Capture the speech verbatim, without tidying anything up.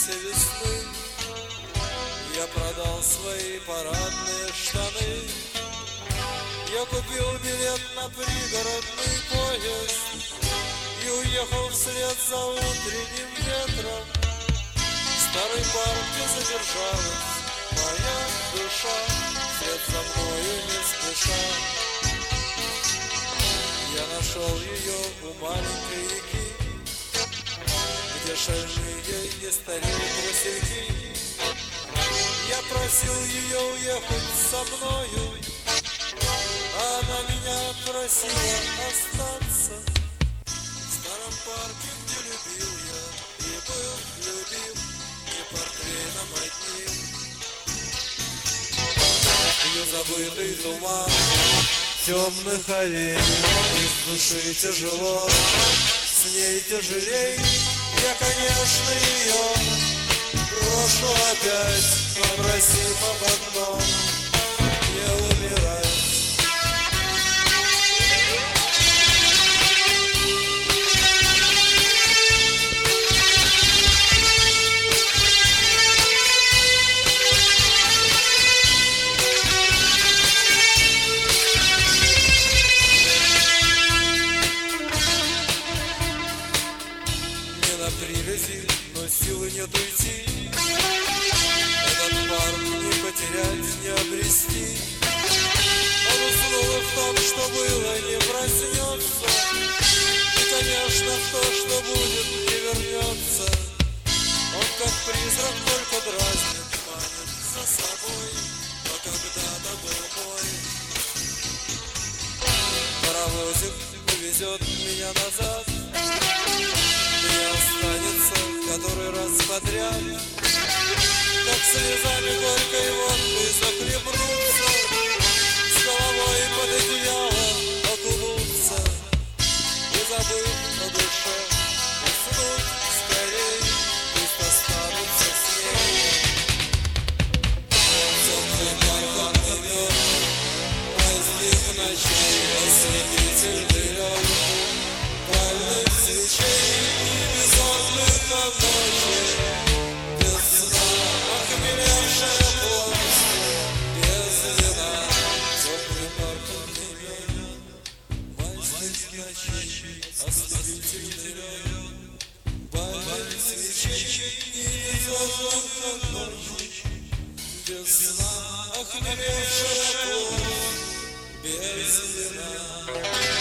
рассвете весны я продал свои парадные штаны. Я купил билет на пригородный поезд и уехал вслед за утренним ветром. Старый парк, где задержалась моя душа, вслед за мною не спеша. Я нашел ее у маленькой реки, где шальные и старые васильки. Я просил ее уехать со мною, а она меня просила остаться в старом парке, где любил я и был любим, не портвейном одним. Ее забытый туман темных аллей, из души тяжело, с ней тяжелей. Я, конечно, ее брошу опять, попросив об одном не умирать. Привязи, но силы нет уйти, этот парк не потерять, не обрести. Он уснул и в том, что было, не проснется, и, конечно, в то, что будет, не вернется. Он как призрак только дразнит, манит за собой, но когда-то был мой. Паровозик повезет меня назад, мне останется который раз подряд, как слезами горькой водкой захлебнуться, с головой под одеяло окунуться и, забыв о душе, уснуть скорей, пусть останутся с ней. Темный бархатный мед, поздних ночей, ослепительный лед, пальных свечей и безумных ночей, без сна охмелевшая плоть, без вина, теплый бархатный мед, майских ночей, ослепительный лед, пальных свечей и безумных ночей, без сна охмелевшая плоть, без вина.